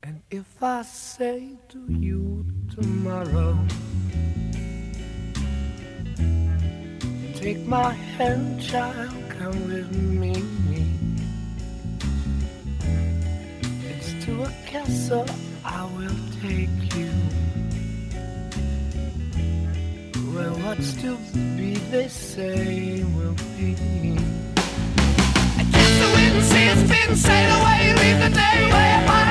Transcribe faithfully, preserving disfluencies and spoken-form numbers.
And if I say to you tomorrow, take my hand, child, come with me. It's to a castle I will take you, where what's to be, they say, will be. I kiss the wind, see its spin, sail away, leave the day way up high.